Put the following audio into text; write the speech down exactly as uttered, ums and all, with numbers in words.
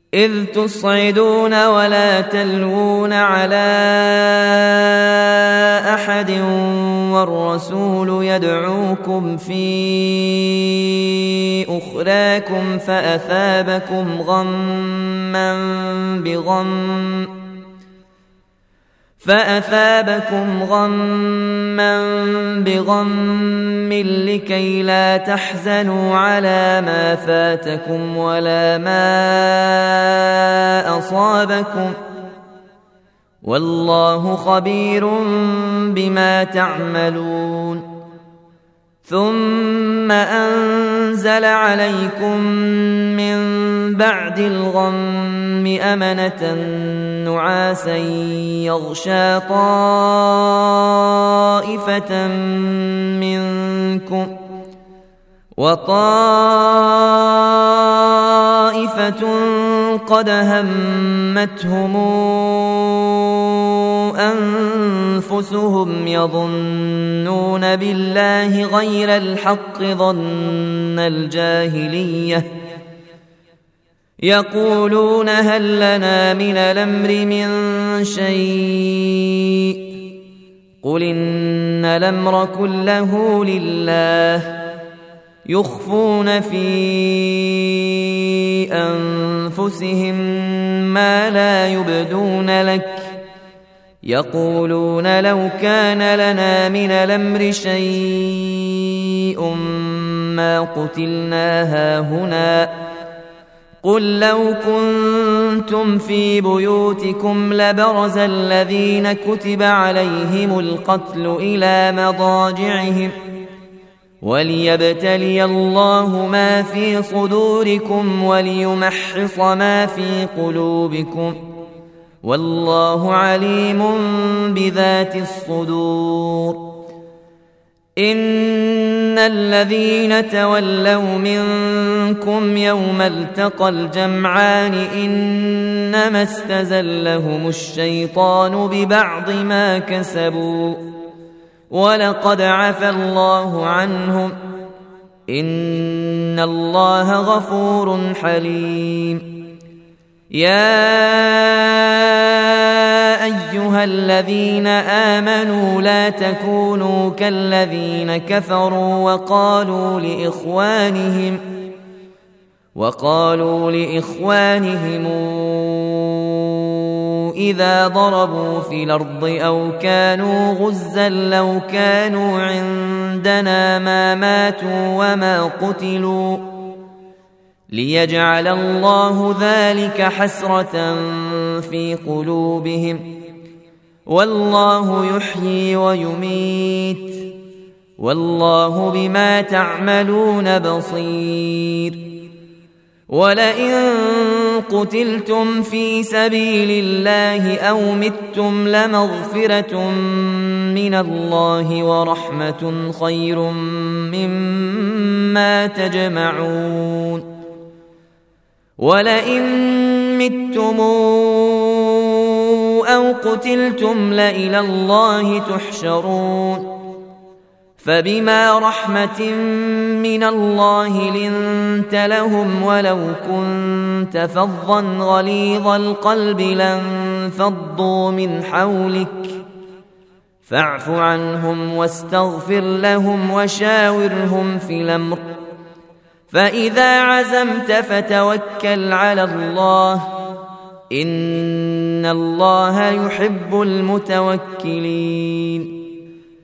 إذ تصعدون ولا تلوون على أحد والرسول يدعوكم في أخراكم فأثابكم غما بغم فأثابكم غما بغم لكي لا تحزنوا على ما فاتكم ولا ما أصابكم والله خبير بما تعملون ثم أنزل عليكم من بعد الغم أمنة نعاسا يغشى طائفة منكم وطائفة قد همتهم أنفسهم يظنون بالله غير الحق ظن الجاهلية يقولون هل لنا من الأمر من شيء قل إن الأمر كله لله يخفون في أنفسهم ما لا يبدون لك يقولون لو كان لنا من الأمر شيء ما قتلنا هاهنا قل لو كنتم في بيوتكم لبرز الذين كتب عليهم القتل إلى مضاجعهم وليبتلي الله ما في صدوركم وليمحص ما في قلوبكم والله عليم بذات الصدور إن الذين تولوا منكم يوم التقى الجمعان إنما استزلهم الشيطان ببعض ما كسبوا ولقد عفى الله عنهم إن الله غفور حليم يا أيها الذين آمنوا لا تكونوا كالذين كفروا وقالوا لإخوانهم وقالوا لإخوانهم إذا ضربوا في الأرض أو كانوا غزا لو كانوا عندنا ما ماتوا وما قتلوا ليجعل الله ذلك حسرة في قلوبهم والله يحيي ويميت والله بما تعملون بصير ولئن قتلتم في سبيل الله أو متم لمغفرة من الله ورحمة خير مما تجمعون ولئن متم أو قتلتم لإلى الله تحشرون فبما رحمة من الله لنت لهم ولو كنت فظا غليظ القلب لانفضوا من حولك فاعف عنهم واستغفر لهم وشاورهم في الأمر فإذا عزمت فتوكل على الله إن الله يحب المتوكلين